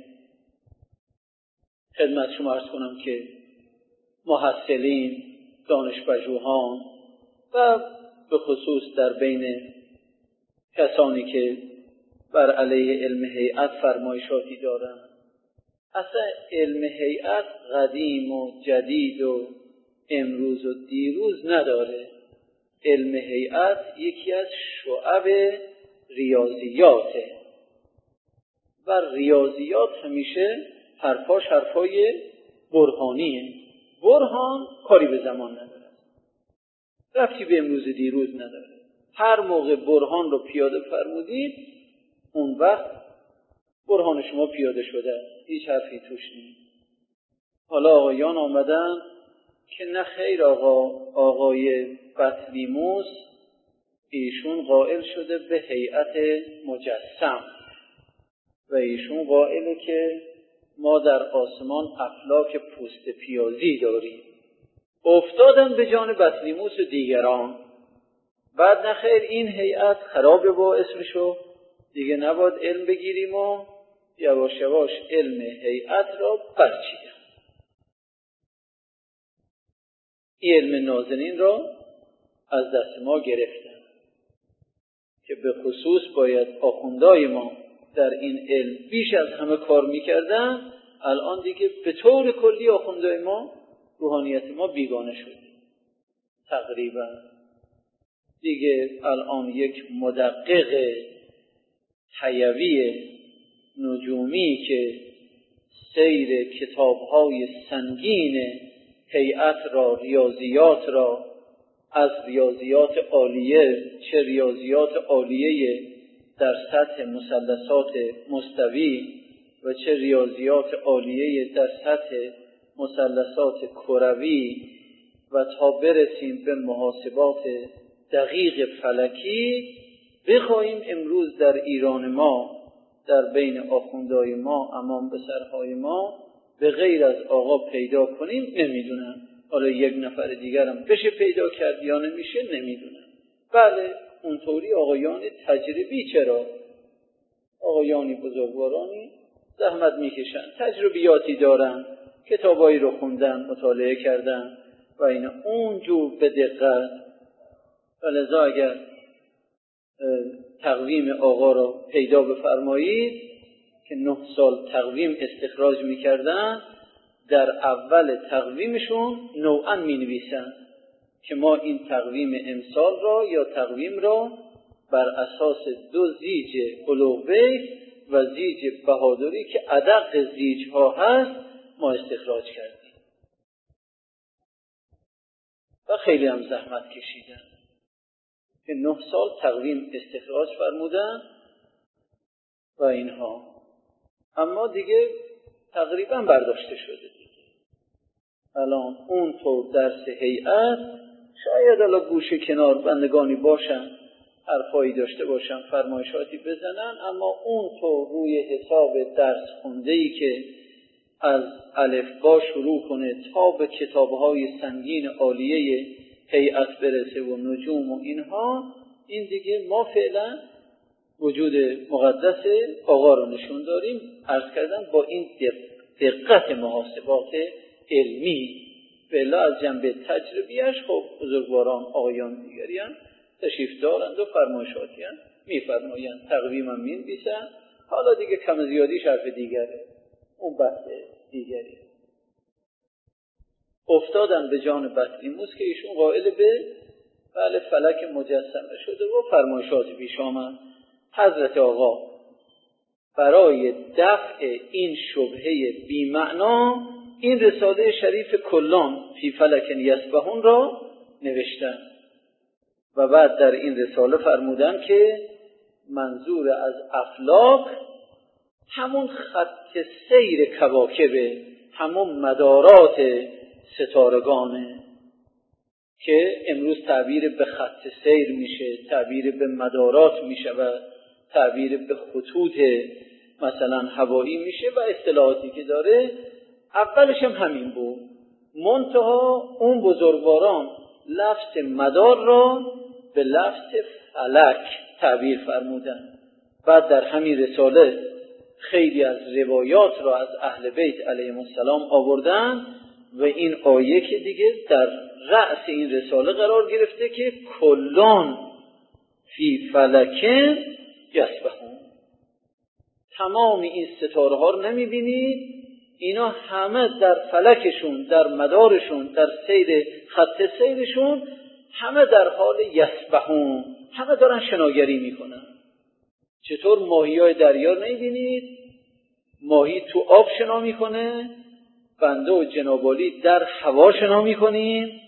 خدمت شما عرض کنم که محصلین، دانشپژوهان و به خصوص در بین کسانی که بر علیه علم هیئت فرمایشاتی دارند. اصلا علم هیئت قدیم و جدید و امروز و دیروز نداره. علم هیئت یکی از شعب ریاضیاته و ریاضیات همیشه حرفاش حرفای برهانیه. برهان کاری به زمان نداره، ربطی به امروز دیروز نداره. هر موقع برهان رو پیاده فرمودید اون وقت برهان شما پیاده شده، هیچ حرفی توش نیست. حالا آقایان آمدن که نه خیر آقا، آقای بطلیموس ایشون قائل شده به هیئت مجسم و ایشون قائله که ما در آسمان افلاک پوست پیازی داریم. افتادن به جان بطلیموس و دیگران. بعد نه خیر این هیئت خرابه با اسمشو، دیگه نباید علم بگیریم و یواش یواش علم هیئت را برچیدن. این علم نازنین را از دست ما گرفتن که به خصوص باید آخوندای ما در این علم بیش از همه کار میکردن. الان دیگه به طور کلی آخوندای ما، روحانیت ما بیگانه شده تقریبا. دیگه الان یک مدقق حیوی نجومی که سیر کتاب‌های سنگین هیئت را، ریاضیات را، از ریاضیات عالیه چه ریاضیات عالیه در سطح مثلثات مستوی و چه ریاضیات عالیه در سطح مثلثات کروی و تا برسیم به محاسبات دقیق فلکی، بخواهیم امروز در ایران ما، در بین آخوندهای ما، امام به سرهای ما، به غیر از آقا پیدا کنیم نمیدونم. حالا یک نفر دیگرم بشه پیدا کرد یا نمیشه نمیدونم. بله اونطوری آقایان تجربی، چرا؟ آقایانی بزرگوارانی زحمت میکشن، تجربیاتی دارن، کتابایی رو خوندن، مطالعه کردن و این اونجور به دقت. ولذا اگر تقویم آقا رو پیدا بفرمایید که نه سال تقویم استخراج میکردن، در اول تقویمشون نوعاً مینویسن که ما این تقویم امسال را یا تقویم را بر اساس دو زیج علوبیت و زیج بهادری که ادق زیج ها هست ما استخراج کردیم و خیلی هم زحمت کشیدن که نه سال تقویم استخراج فرمودن و اینها. اما دیگه تقریبا برداشته شده دیگه. الان اون طور درس هیئت شاید الان گوشه کنار بندگانی باشن، حرفایی داشته باشن، فرمایشاتی بزنن، اما اون طور روی حساب درس خونده‌ای که از الفبا شروع کنه تا به کتاب‌های سنگین عالیه هیئت برسه و نجوم و اینها، این دیگه ما فعلا وجود مقدس آقا رو نشون داریم. عرض کردم با این دقت محاسبات علمی فعلا از جنبه تجربیش خب بزرگواران آقایان دیگری هم تشریف دارند و فرمایشاتی هم میفرمایند، تقویم هم مینویسند. حالا دیگه کم زیادی شرف دیگره، اون بحث دیگری. افتادن به جان بطلیموس که ایشون قائل به بله فلک مجسمه شده و فرمایشات پیش آمد. حضرت آقا برای دفع این شبهه بی‌معنا این رساله شریف کلان فی فلک یسبحون را نوشتن و بعد در این رساله فرمودن که منظور از افلاک همون خط سیر کواکبه، همون مدارات ستارگانه که امروز تعبیر به خط سیر میشه، تعبیر به مدارات میشه و تعبیر به خطوط مثلا هوایی میشه و اصطلاحاتی که داره. اولش هم همین بود، منتها اون بزرگواران لفظ مدار را به لفظ فلک تعبیر فرمودن. بعد در همین رساله خیلی از روایات را از اهل بیت علیهم السلام آوردن و این آیه که دیگه در رأس این رساله قرار گرفته که کلان فی فلکن یسبحون. تمام این ستاره ها رو نمیبینید؟ اینا همه در فلکشون، در مدارشون، در سیر خط سیرشون همه در حال یسبحون، همه دارن شناگری میکنن. چطور ماهیای دریا نمیبینید؟ ماهی تو آب شنا میکنه، بنده و جنابالی در هوا شنا میکنیم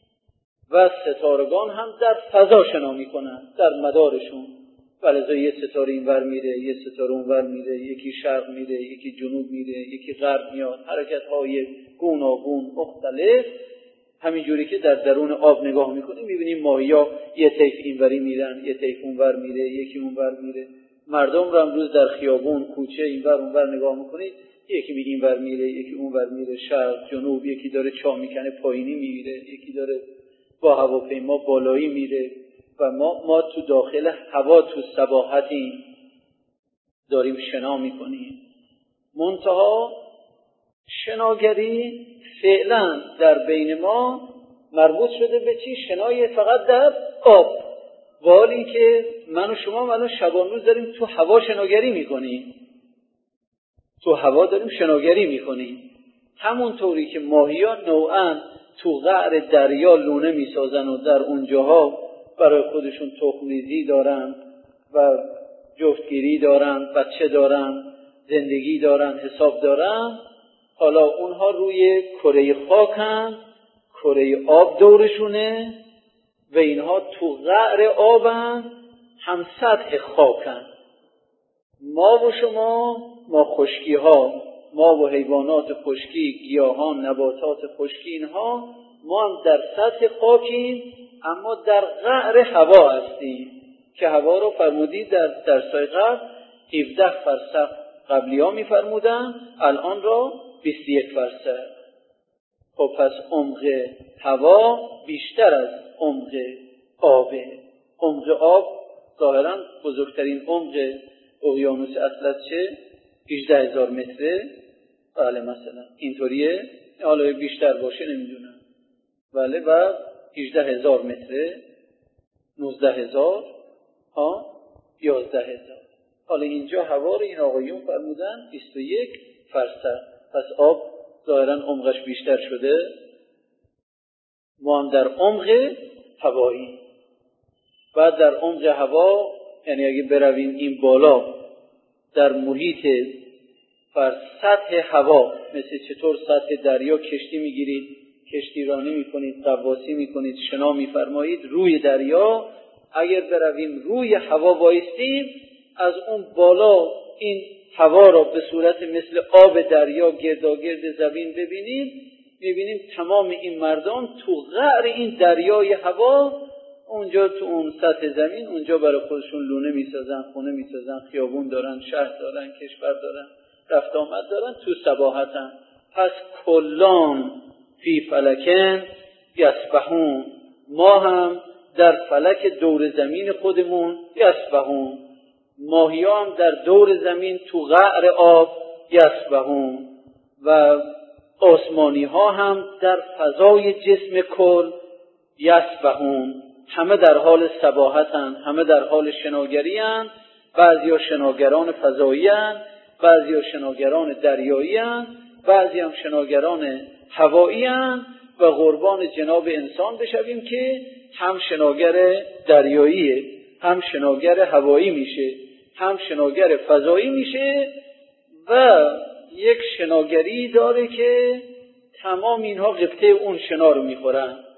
و ستارگان هم در فضا شنا میکنن در مدارشون. ولذا یه ستاره این ور میره، یه ستاره اون ور میره، یکی شرق میره، یکی جنوب میره، یکی غرب میاد، حرکت های گوناگون مختلف. همین جوری که در درون آب نگاه میکنیم میبینیم ماهی‌ها یه طیف اینوری میرن، یه طیف اونور میره، یکی اونور میره. مردم رو امروز در خیابون، کوچه اینور اونور نگاه میکنید، یکی می اینور میره، یکی اونور میره، شرق جنوب، یکی داره چاه میکنه پایینی میره، یکی داره با هواپیما بالایی میره و ما ما تو داخل هوا تو سباحتیم داریم شنا میکنیم. منتها شناگری فعلا در بین ما مربوط شده به چی؟ شنای فقط در آب. والی که من و شما الان شبان روز داریم تو هوا شناگری میکنیم، تو هوا داریم شناگری میکنیم. همون طوری که ماهیان نوعاً تو قعر دریا لونه میسازن و در اونجاها برای خودشون تخم‌ریزی دارن و جفتگیری دارن، بچه دارن، زندگی دارن، حساب دارن. حالا اونها روی کره خاکن، کره آب دورشونه و اینها تو قعر آبن، هم سطح خاکن. ما و شما، ما خشکی ها، ما و حیوانات خشکی، گیاهان، نباتات خشکی، اینها ما هم در سطح خاکیم اما در قعر هوا هستیم که هوا رو فرمودید در درسای قبل هفده فرسخ قبلی ها می فرمودن، الان را بیست و یک فرسخ. خب پس عمق هوا بیشتر از عمق آبه. عمق آب ظاهرا بزرگترین عمق اقیانوس اطلس چه؟ هجده هزار متره. بله مثلا اینطوریه، حالا بیشتر باشه نمیدونم. بله و هجده هزار متره، نوزده هزار، ها یازده هزار. حالا اینجا هوا رو این آقایون فرمودن بیست و یک فرسخ. پس آب ظاهرا عمقش بیشتر شده. ما هم در عمق هوایی. بعد در عمق هوا، یعنی اگه برویم این بالا در محیط بر سطح هوا، مثل چطور سطح دریا کشتی میگیرید، کشتی رانی میکنید، غواصی میکنید، شنا میفرمایید روی دریا، اگر برویم روی هوا وایستیم، از اون بالا این هوا را به صورت مثل آب دریا گرداگرد زمین ببینیم، میبینیم تمام این مردم تو قعر این دریای هوا، اونجا تو اون سطح زمین، اونجا برای خودشون لونه میسازن، خونه میسازن، خیابون دارن، شهر دارن، کشور دارن، رفت آمد دارن، تو سباحتن. پس کلان فی فلکن یسبحون، ما هم در فلک دور زمین خودمون یسبحون، ماهی هم در دور زمین تو قعر آب یسبحون، و آسمانی ها هم در فضای جسم کل یسبحون، همه در حال سباحتن، همه در حال شناگری هن. بعضی ها شناگران فضایی هن، بعضی ها شناگران دریایی هن، بعضی هم شناگران هوایی هن. و قربان جناب انسان بشویم که هم شناگر دریاییه، هم شناگر هوایی میشه، هم شناگر فضایی میشه، و یک شناگری داره که تمام اینها قبطه اون شنا رو میخورن.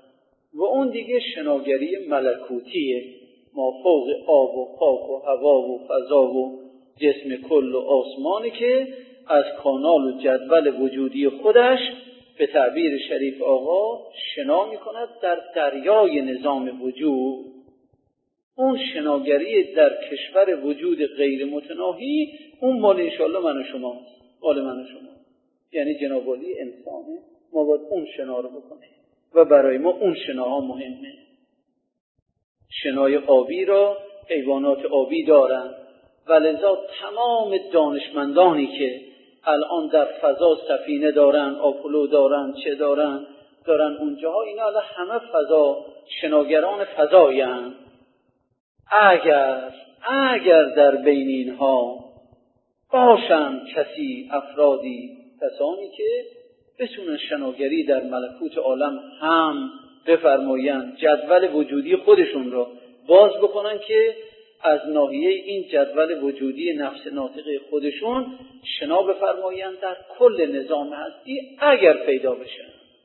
و اون دیگه شناگری ملکوتیه، ما فوق آب و خاک و هوا و فضا و جسم کل و آسمانی که از کانال و جدول وجودی خودش به تعبیر شریف آقا شنا می کند در دریای نظام وجود. اون شناگری در کشور وجود غیر متناهی، اون مال انشاءالله من و شماست، مال من و شما، یعنی جناب علی انسانه، ما باید اون شنا رو بکنیم و برای ما اون شناها مهمه. شنای آبی را حیوانات آبی دارن و لذا تمام دانشمندانی که الان در فضا سفینه دارن، آپولو دارن، چه دارن دارن اونجاها، اینا الان همه فضا شناگران فضایند. اگر اگر در بین اینها باشند کسی افرادی کسانی که بتونن شناگری در ملکوت عالم هم بفرمایند، جدول وجودی خودشون را باز بکنن که از ناحیه این جدول وجودی نفس ناطقه خودشون شنا بفرمایند در کل نظام هستی اگر پیدا بشن.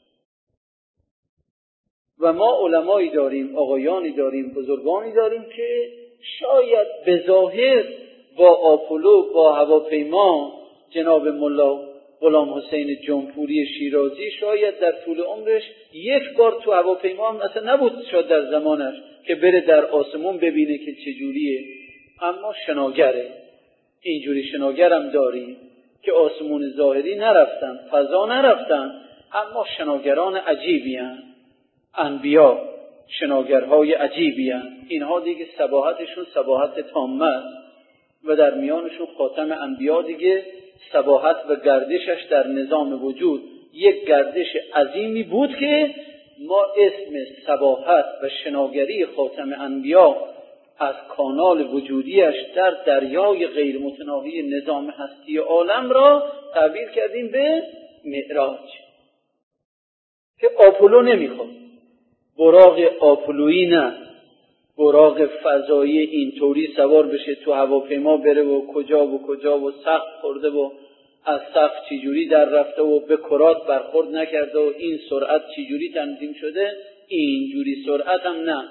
و ما علمایی داریم، آقایانی داریم، بزرگانی داریم که شاید به ظاهر با آپولو، با هواپیما، جناب ملا غلام حسین جمپوری شیرازی شاید در طول عمرش یک بار تو هواپیما هم اصلا نبود، شاید در زمانش که بره در آسمون ببینه که چجوریه، اما شناگره. اینجوری شناگرم داریم که آسمون ظاهری نرفتن، فضا نرفتن، اما شناگران عجیبی هن. انبیا شناگرهای عجیبی هن. اینها دیگه صباحتشون صباحت تامه و در میانشون خاتم انبیا دیگه صباحت و گردشش در نظام وجود یک گردش عظیمی بود که ما اسم صباحت و شناگری خاتم انبیا از کانال وجودیش در دریای غیر متناهی نظام هستی عالم را تعبیر کردیم به معراج. که آپولو نمیخواد، براق آپولویی نه، براق فضایی اینطوری سوار بشه تو هواپیما بره و کجا و کجا و سقف خورده و از سقف چجوری در رفته و به کرات برخورد نکرده و این سرعت چجوری تنظیم شده، اینجوری سرعت هم نه.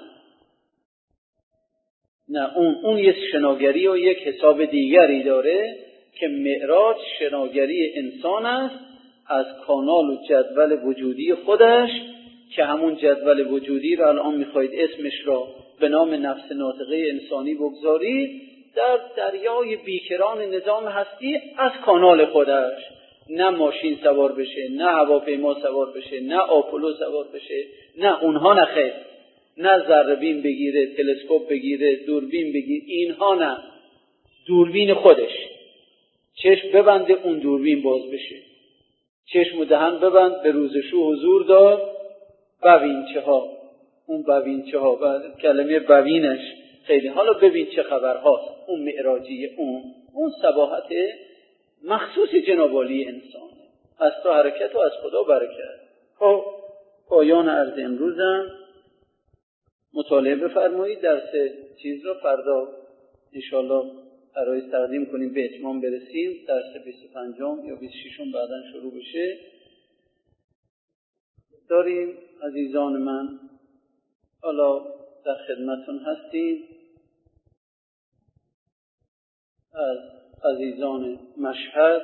نه، اون اون یک شناگری و یک حساب دیگری داره که معراج شناگری انسان است از کانال و جدول وجودی خودش، که همون جدول وجودی را الان میخواید اسمش را به نام نفس ناطقه انسانی بگذارید، در دریای بیکران نظام هستی از کانال خودش، نه ماشین سوار بشه، نه هواپیما سوار بشه، نه آپولو سوار بشه، نه اونها، نه خیر، نه ذره‌بین بگیره، تلسکوپ بگیره، دوربین بگیره، اینها نه، دوربین خودش، چشم ببنده اون دوربین باز بشه، چشم و دهن ببند به روزشو حضور دار، ببینچه ها، اون ببینچه ها و کلمه ببینش خیلی، حالا ببین چه خبرهاست، اون معراجی، اون اون صباحت مخصوص جناب عالی انسان، از تو حرکت و از خدا برکت. خب پایان عرض امروزم مطالعه بفرمایید، درس چیز رو فردا انشاءالله برای تقدیم کنیم، به اتمام برسیم، درس بیست و پنجم یا بیست و ششم بعداً شروع بشه. داریم عزیزان من، حالا در خدمتون هستیم، از عزیزان مشهد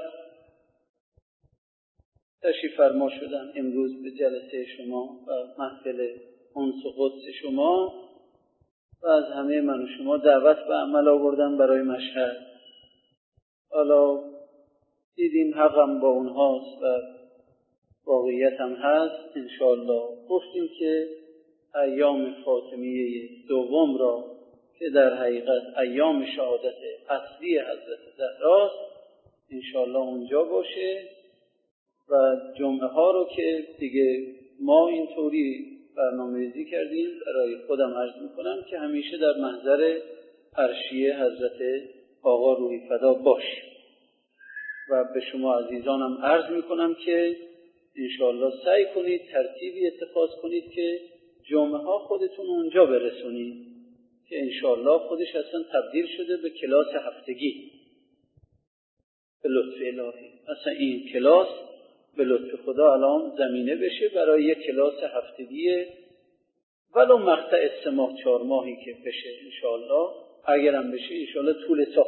تشریف فرما شدن امروز به جلسه شما و محفل انس و قدس شما و از همه من و شما دعوت به عمل آوردن برای مشهد. حالا دیدیم حقم با اونهاست و واقعیت هم هست. انشاءالله گفتیم که ایام فاطمیه دوم را که در حقیقت ایام شهادت اصلی حضرت زهراست انشاءالله اونجا باشه و جمعه ها رو که دیگه ما اینطوری برنامه‌ریزی کردیم، برای خودم عرض میکنم که همیشه در محضر عرشیه حضرت آقا روحی فدا باش و به شما عزیزانم عرض میکنم که انشاءالله سعی کنید ترتیبی اتخاذ کنید که جمعه ها خودتون اونجا برسونید که انشاءالله خودش اصلا تبدیل شده به کلاس هفتگی به لطف الهی. اصلا این کلاس به لطف خدا الان زمینه بشه برای یک کلاس هفتگی ولو مقطع سه ماه چهار ماهی که بشه انشاءالله، اگرم بشه انشاءالله طول سال،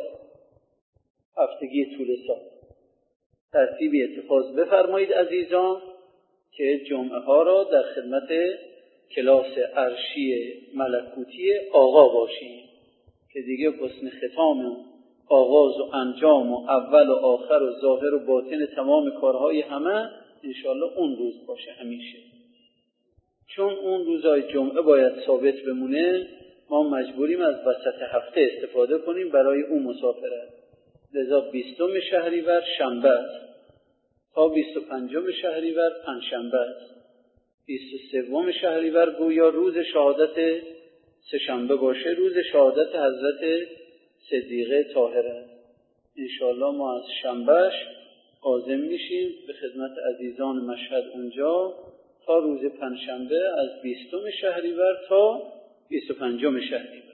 هفتگی طول سال ترتیبی اتخاذ بفرمایید عزیزان که جمعه ها را در خدمت کلاس عرشی ملکوتی آقا باشیم که دیگه حسن ختام و آغاز و انجام و اول و آخر و ظاهر و باطن تمام کارهای همه انشاءالله اون روز باشه همیشه. چون اون روزهای جمعه باید ثابت بمونه، ما مجبوریم از وسط هفته استفاده کنیم برای اون مسافرت. لذا بیستم شهریور شنبه است تا بیست و پنجم شهریور پنجشنبه است. بیست و سوم شهریور گویا روز شهادت سه‌شنبه باشه، روز شهادت حضرت صدیقه طاهره است. انشاءالله ما از شنبهش عازم میشیم به خدمت عزیزان مشهد اونجا تا روز پنجشنبه از بیستم شهریور تا بیست و پنجم شهریور.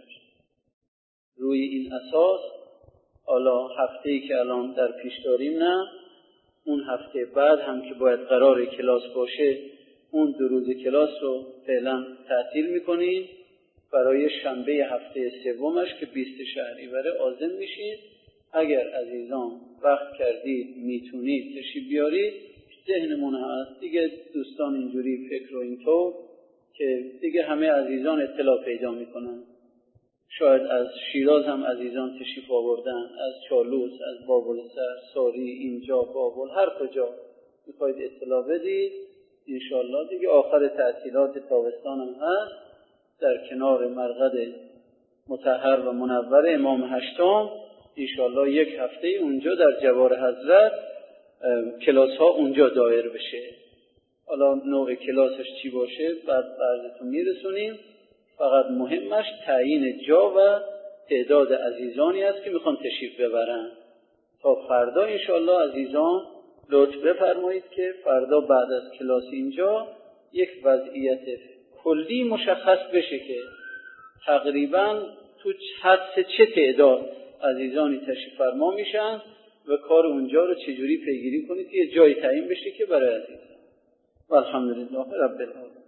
روی این اساس حالا هفته‌ای که الان در پیش داریم، نه اون هفته بعد هم که باید قرار کلاس باشه، اون دو روز کلاس رو فعلا تعطیل میکنیم. برای شنبه هفته سومش که بیست شهریور عازم میشید. اگر عزیزان وقت کردید میتونید تشریف بیارید. ذهنمون هست دیگه، دوستان اینجوری فکر و اینطور که دیگه همه عزیزان اطلاع پیدا میکنن. شاید از شیراز هم عزیزان تشریف آوردن، از چالوس، از بابلسر، ساری، اینجا بابل، هر کجا میخواید اطلاع بدید. انشاءالله دیگه آخر تعطیلات تابستان هم هست، در کنار مرقد مطهر و منور امام هشتم انشاءالله یک هفته اونجا در جوار حضرت کلاس ها اونجا دایر بشه. حالا نوع کلاسش چی باشه بعد عرضتون میرسونیم. فقط مهمش تعیین جا و تعداد عزیزانی است که میخوان تشریف ببرن. تا فردا انشاءالله عزیزان لطف بفرمایید که فردا بعد از کلاس اینجا یک وضعیت کلی مشخص بشه که تقریبا تو حدس چه تعداد عزیزانی تشریف فرما میشن و کار اونجا رو چجوری پیگیری کنید که یه جایی تعیین بشه که برای عزیزان. والحمدلله رب العالمین.